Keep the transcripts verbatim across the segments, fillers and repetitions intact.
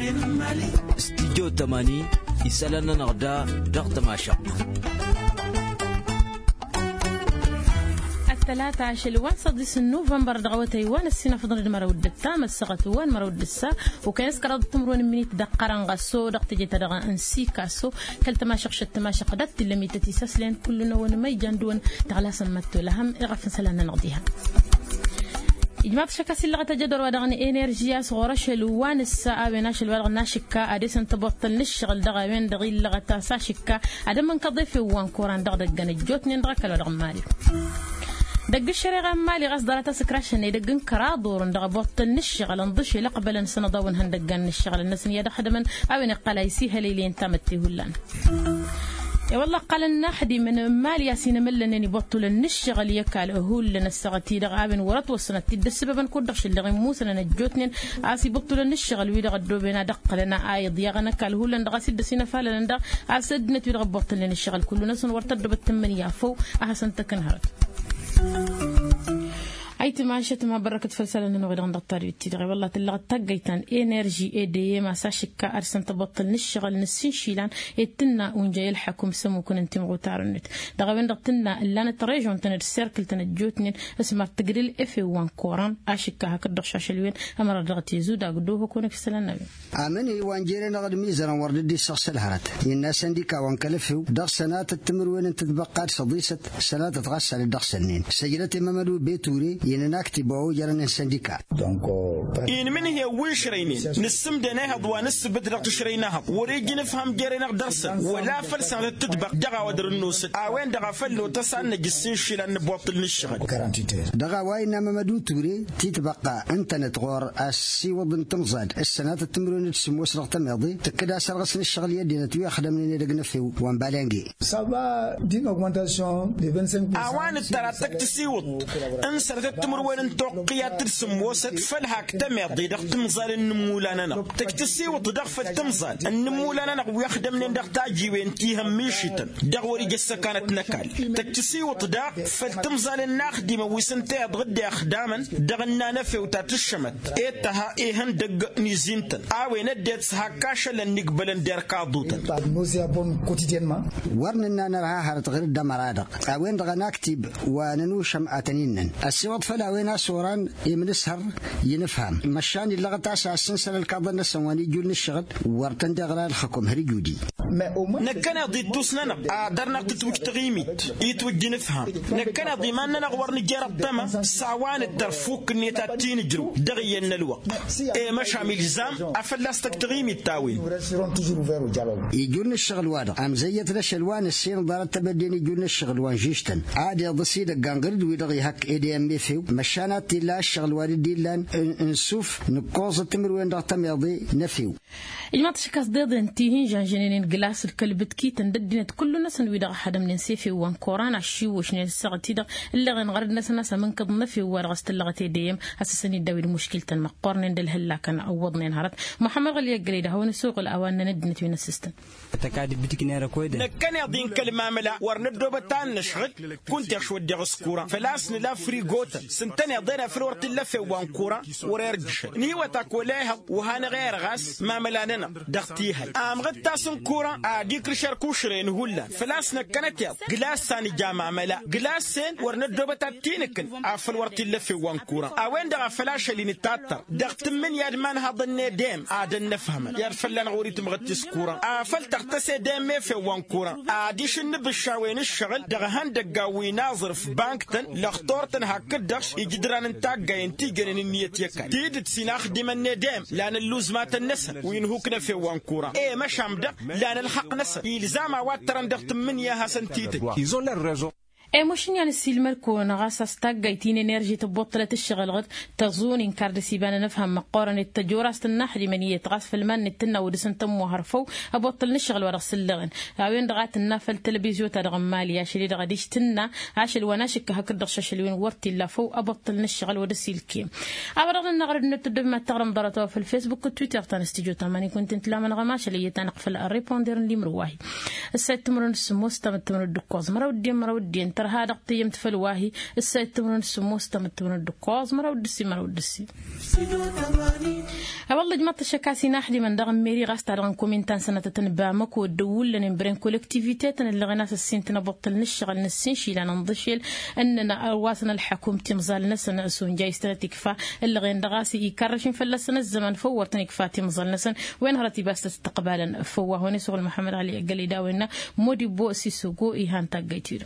استديو تمانين يسألنا نغدا ضغط ما شاء ثلاثة عشر الوان صديس نوفمبر دغوة تايوان السنة فضل المرود التام السقطوان مرود السا وكان سكراد تمرون مني تدقران غاسو دق تجي تدغ انسي كاسو كل تماشق شت تماشق دت لمي تتيسس لين كلنا ونما يجندون تغلا سمتو لهم يغفن سلنا نغديها إجماع شكاسي اللغة تجدر ودغني إنرجيا صغيرة شلوان الساعة بيناش الورغ شكا أديسن تبطل نشغل دغا وين دغي اللغة تاسع شكا أدم من كضيف وان كوران دغ دغني جوتني ندرك الورغ مالي دق الشريغة مالي غصدرة تسكراشن يدقن كرادور ندغ بطل نشغل نضشي لقبل نسنا ضون هندقن نشغل الناس يدا حدا من أوين قلايسيها ليلين تمتي هلان يا والله قال الناحدي من مال ياسين ملنني بطل النشغل يكال هو لنا السغتي دغابن ورط وسنه تد السبب نكون دخش اللي غموس انا نجوتني اسي بطل النشغل ويدا غدو بينا دق لنا ايض يغنا كال هو لنا غسد سينا فالنا دا اسدنت ويدا بطل النشغل كل ناس ورتد بالثمانيه فو احسن تكنهرت أيت ما شت ما بركة فلسلة نغير عند الطريق تدري والله تلقى تجيتان إنرجي إيدي ما ساشك أرسن تبطل نشغل نسين شيلان يتنا ونجي الحكم سمو كن انتم غوتارنت دغوين دقتنا اللي أنا تريجون تند السيركل تنجوتنين اسمها تجري الإف وان كوران أشك هكذا شاشلوين أمر دغتي زودا قدوه كونك سلنا نبي آمني وانجيرين غد ميزان ورد دي شخص الهرت الناس عندك وانكلفوا دغ سنات التمر وين تتبقى صديسة سنات تغسل الدغ سنين سجلت ممدو بيتوري ينكتبوا جرن السنديكات إن من هي وشرينين نسم دناها ضوا نس بدرق تشريناها وريجي نفهم جرينا درسا ولا فلسة تطبق دغا ودر النوس أوين دغا فلو تسعنا جسين شيلان بوطل الشغل دغا وين ممدو توري تتبقى أنت نتغور السي وضن تمزاد السنات التمرين تسمو سرق تماضي تكدا سرغسن الشغل يدي نتوي أخدم لنا دقنا في وانبالانجي سابا دين augmentation de vingt-cinq pour cent أوان ترى تكتسيوط أنسر تتمر وين توقيا ترسم وسط فلهاك تماضي دغ تمزال النمو لنا تكتسيوط دغ فتمزال النمو لنا ويخدم لنا دغ تاجي وين تيهم ميشيتن دغ وري جس كانت نكال تكتسيوط دغ فتمزال الناخدمه وسنتي غدي أخداما دغ النانفي وتاتشمت إيتها إيهن دغ نيزينتن أوين نديت هكاش لنقبل ندير كادوتن ورنا نراها هرت غير دمرادق أوين دغ نكتب وننوشم أتنينن السواد فلا وين صوران يمنسهر ينفهم مشان اللغة تاسع السنسل الكاظن السواني جول الشغل ورتن دغرا الحكم هرجودي نكنا ضي توسنا درنا تتوج تغيميت يتوج نفهم نكنا ضي ما نغور نجار الدم ساوان الدرفوك نيتاتين جرو دغيا الوقت اي مش عامل زام افلاستك تغيميت تاوين يجون الشغل واضح ام زيت الشلوان السين ضرت تبدين يجون الشغل وان جيشتن عاد يضسي دغانغرد ويدغي هك اي دي ام فيو مشانات لا الشغل والدي لان نسوف نقوز التمر وين ضغط يضي نفيو إجماع تشكاس ضد انتيهين جانجنين جلاس الكلبت كي تنددين كل ناس ويدغ حدا من نسيفي وان كوران عشيو وشني السغتي دغ اللي غنغرد ناس ناس من قد نفي ورغست اللغتي ديم اساسا يداوي مشكله المقارن دل هلا كان عوضني نهارت محمد غلي قليده هو نسوق الاوان ندنت من السيستم تكاد بدك نيره كويده نكن يضين كلمه ملا ورندو بتان نشغل كنت يشود دغ سكوره فلاس لا فري غوتا سنتني ضينا في ورت اللف وان كوره وريرجش ني وتاكلها وهنا غير غاس ما ملاننا دغتيها ام غد تاسن كوره اديك شركوشرين هلا فلاسنا كانت يا جلاس ثاني جامع ملا جلاسين ورندو بتاتينك افل ورت اللف وان كوره اوين دغ فلاش اللي نتاتر دغت من يد من هذا الندم عاد نفهم يا فلان غوريت مغتي سكوره افل تغتسي دم في وان كوره اديش نبشاوين الشغل دغ هندقاوي ناظر في بانكتن لخطورتن هكدش يجدران نتاقا ينتيجن النية يكا تيدت سنخدم الندم لان اللوز مات النسل وينهوكنا في وان كوره ايه مش عمدا لان الحق نسل يلزام واتران دغت من ياها سنتيتك يزول الرجو اي مشن يعني السيلمر كون غاس استاغايتين انرجي تبطله الشغل غد تغزون ان كارد سيبان نفهم مقارنه التجوراست النحدي منيه غاس في المن التنا ودسن تم وهرفو ابطل نشغل ورس اللغن وين دغات النفل التلفزيون تدغمال يا شري دغديش تنا عاشل وناشك هكذا شاشلوين ورتي لا فو ابطل نشغل ودس الكيم ابرغ النغرد نتدب ما تغرم ضرته في الفيسبوك والتويتر تاع استديو تماني كنت انت لا من غماش اللي تنقفل الريبوندر اللي مروحي السيت تمرن السموس تم تمر الدكوز مرا ودي مرا ودي ترى هذا قيمة فلواهي السيد تمرن السموس تم تمرن الدكوز مرة ودسي مرة ودسي والله جمعت الشكاسي ناحدي من دغم ميري غاست على كومنتان سنة تنبامك ودول لنا برين كولكتيفيتات اللي غناس السين تنبطل نشغل نسين شي لنا نضشل أننا أرواسنا الحكومة تمزال نسنا أسون جاي سنة تكفى اللي غين دغاسي يكرشين فلسنا الزمن فورتني كفى تمزال نسن وين هرتي بس تستقبالا فوا هوني سوق محمد علي قال لي داوينا مودي بوسي سوقو إيهان تاجيتير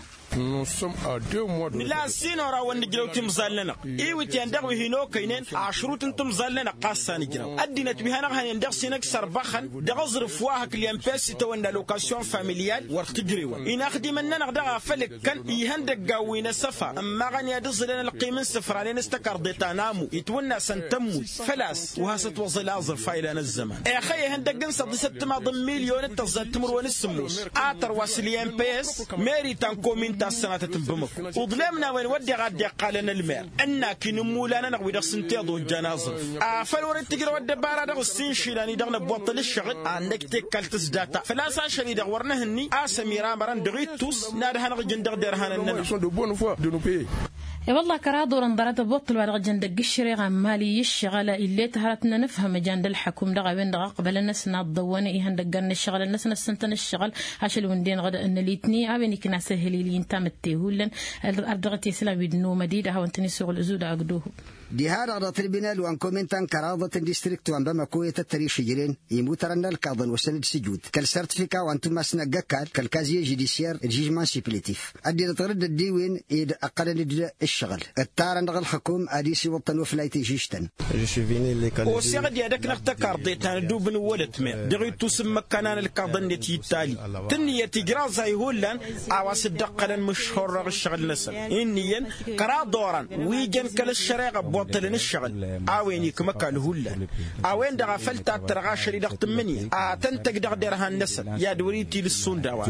لا سينورا ونجلو تمزال لنا إيوة يندغ وهينو كينين عشروت تمزال لنا قاصة نجلو أدينا تبيهنا هيندغ سينك سربخن دغزر فواها كليان بيسي تونا لوكاسيون فاميليال ورتجريوا إن أخدمنا نقدر فلك كان يهندق جوينا سفر أما غني يدز لنا القيمة سفر علينا استكر ديتانامو يتونا سنتمو فلاس وهست وصل أزر فايلان الزمان يا أخي هندق جنس ست ما ضم مليون تزاد تمرون السموس آتر واسليان بيس ماري تنكومين تاسنا تتبمك وظلمنا وين ودي غادي قالنا المال أننا كنمو لنا نقوي دغ سنتيضو الجنازة فالورد تجر ود بارا دغ السين شيلاني دغنا بوطل الشغل عندك تكال تزداتا فلا ساشري دغ ورنهني آسميرا مران دغيتوس نادها نغجن دغ ديرهان النمو والله كرادور انضرت بطل بعد جند القشري غمالي الشغل اللي تهرتنا نفهم جند الحكم دغ وين دغ قبل الناس نضوني إيهن دقن الشغل الناس نسنتن الشغل هاشل وندين غدا ان ليتني ابني كنا سهلي لي انت متيهولن ارضغتي سلام بدنو مديده ها وانتني سوق الزود اقدوه دي هذا رضا تربينال وان كومنتان كراضة ديستريكت وان بما كوية التاريخ جيرين يموترنا الكاظن وسند سجود كالسيرتيفيكا وانتم ماسنا قكال كالكازيه جيديسير الجيجمان سيبليتيف ادي نتغرد الديوين ايد اقل الشغل التارن دغ الحكوم اديسي وطن وفلايتي جيشتن وسيغد يدك نختكر ديتان دوبن ولت مي دغيتو سمكانان الكاظن نتي تالي تنية تجرا زي هولان اواس الدقلن مشهور الشغل نسل انيا كرادوران ويجن كل الشريعه بوطلن الشغل اوين يكمك الهولا اوين دغ فلتا ترغاشري دغ تمني اتنتق دغ ديرها النسل يا دوريتي للسون دوا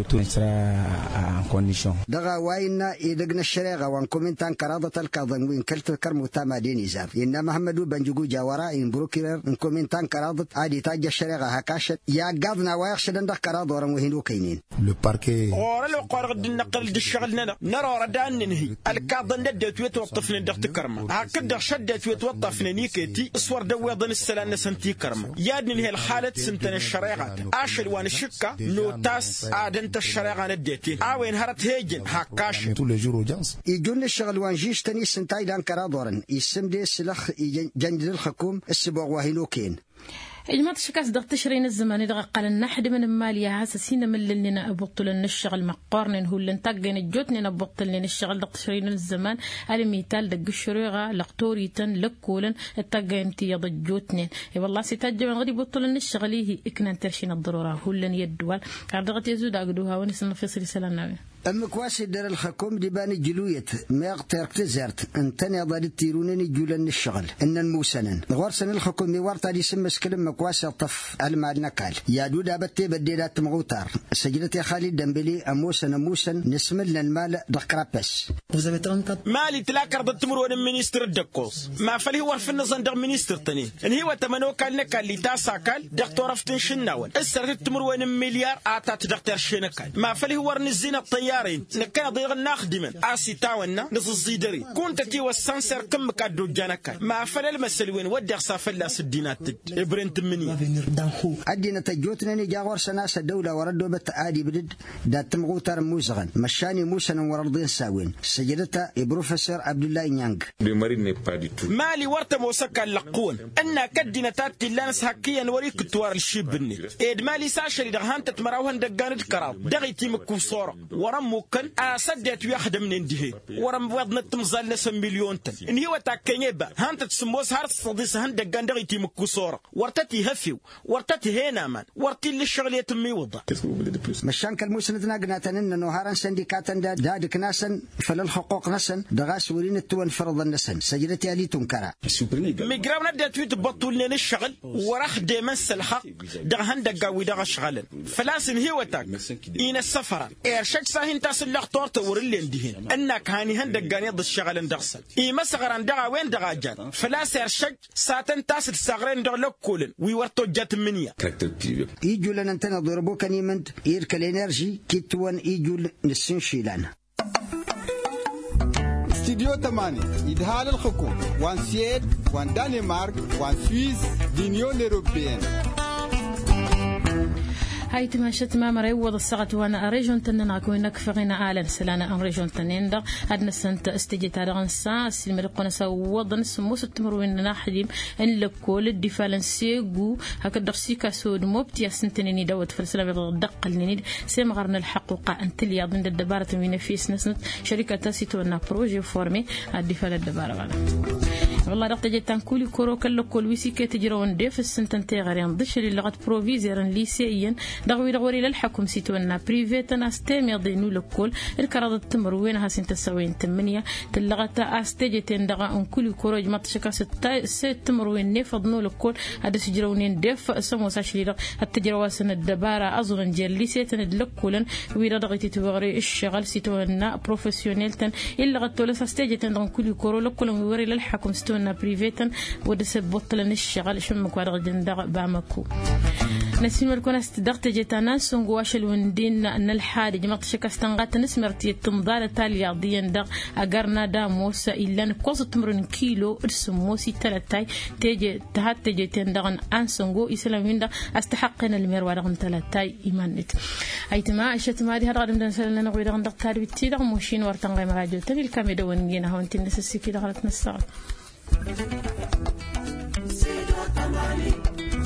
دغ واينا يدغنا الشريعه وان كومنتان كراضة الكاظن وين كلت كرمو تاما ديني زار ان محمد بنجو جاورا ان بروكير ان كومنتان كراضة ادي تاج الشريعه هكاشت يا قادنا ويخشد دغ كرادوران وهينو كاينين لو باركي اور لو قرغد النقل الشغل ننا نرى ردان ننهي الكاظن ندت ويتوطفن دغ تكرم هكذا شدت ويتوطف نيكتي اسور دويضن السلان سنتي كرم يادن هي الحاله سنتن الشريعه اشل وان شكا نوتاس ادنت الشريعه ندتي اوين هرت هيجن هكاش يجون الشغل وان جيش تاني سنتاي دان كرادورن يسم دي سلخ جند الحكوم السبوع وهينوكين إجماع الشكاس دغ تشرين الزمان دغ قال النحد من المالية هاسسين من لنا أبطل النشغل مقارن هو اللي انتقن الجوتن أبطل لنا الشغل دغ تشرين الزمان على ميتال دغ الشريغة لقطوريتن لكولن التقن تيض الجوتن والله سيتجب من غادي بطل النشغليه إكنا ترشين الضرورة هو اللي يدوال قال دغ تيزود أقدوها ونسنا في رسالة النبي أما كواسي دار الحكوم دي باني جلويت ما يغتير تزارت انتني ضاد التيرونين جولن الشغل ان الموسنن غورسن الحكوم ميورتا دي سمس كلمه كواسي طف المال نكال يا دودا بتي بديلات مغوتار سجلتي خالد دمبلي اموسن موسن نسمل المال دكرابس مالي تلاكر بالتمرون المينستر الدكوس ما فلي هو في النظام دغ مينستر تاني ان هو تمنو كان نكال لي تاسا كال دكتور فتن شناول السر التمرون مليار اتات دكتور شنكال ما فلي هو نزينا الطيارين نكنا ضيغ ناخدمن اسي تاونا نص الزيدري كنت تي والسانسر كم كادو جانكال ما فل المسلوين ودي صافلا سدينات ابرنت مني ادينا تجوتنا ني جاور سناس الدوله وردوا بالتعادي بدد دات مغوتر موزغن مشاني موسن ورضين ساوين سجلتها بروفيسور عبد الله نيانغ مالي ورت موسكا لقون ان كدنا تاتي لانس حكيا وريك توار الشيبني اد مالي ساشري دغان تتمراوهن دغان الكراب دغيتي مكو صوره ورم ممكن اسدت يخدم من انديه ورم وضنا تمزال نس مليون تن ان هي وتاكنيبا هانت تسموس هارت صديس هند دغان دغيتي مكو صوره ورتتي هفيو ورتتي هنا مان ورتي للشغل يتم يوضع مشان كالموسندنا قناتن نهارا سنديكاتن داد كناسن فللحقوق نسن دغاس ورين التون فرض النسن سجلتي علي تنكرا ميغراونا داتويت بطول لنا الشغل ورخ ديمس الحق دغهن دغاوي دغ شغل فلاسن هي وتاك ان السفره ارشك ساهن تاس اللقطور تورلي اندهين انك هاني هن دغاني ضد الشغل اندغسل اي مسغران دغا وين دغاجات فلاس ارشك ساتن تاس الصغرين دغ لكولن وي ورتو جات منيا يجو لنا انتنا ضربوك نيمنت يركل انرجي كيتوان يجو نسن شيلان استديو تمانية إدهال الحكوم وان سيد وان دنمارك وان سويس دينيون الأوروبيين. هاي تماشت ما مري وضع الساعة وانا ريجون تننا كوينا كفغينا آلان سلانا أن ريجون تنين دا هادنا سنت استجيت على غنسا السلم رقنا سوضا نسمو ستمر ويننا حديم أن لكل الدفالنسيقو هكا درسيكا سود موبتيا سنتنيني دوت فالسلام يضدق النيد سيم غرنا الحقوقة أنت اللي يضن الدبارة من فيس نسنت شركة تاسيتو أنا بروجي فورمي الدفال الدبارة وانا والله رقت جتان كولي كورو كل كل ويسي كتجرون ديف السنتن تغيرين ضش اللي لغت بروفيزيرن ليسيين دغوي دغوري للحكم سيتونا بريفيتنا استيم يضينو لكل الكراد التمر وينها سنت سوين ثمانية تلغتا استجتين دغا ان كل كورو جمات شكا ست ست تمر وين نفضنو لكل هذا سجرونين ديف سمو ساشلي التجرواسن الدبارة اظن جلي سيتن لكلن ويرا دغيتي تبغري الشغل سيتونا بروفيسيونيل تن الا غتولس استجتين دغ كل كورو لكل ويوري للحكم ستونا بريفيتن ودس بطلن الشغل شمك وارغ جندغ بامكو نسيم الكون استدقت جتانا سونغواش الوندين ان الحادي جمعت شكستنغات نسمرتي التمضار تاليا ديان دغ اغرنا دا موسى الا نكوز تمرن كيلو ارسموسي تلاتاي تيجي تهات تيجي تندغن ان سونغو اسلامين دا استحقنا المير ورغن تلاتاي ايمانت ايتما اشتما دي هرغد من سلنا غير غندق تاربتي دغ موشين ورتنغي مراجو تني الكاميدا ونجينا هونتي نسسكي دغلت نسا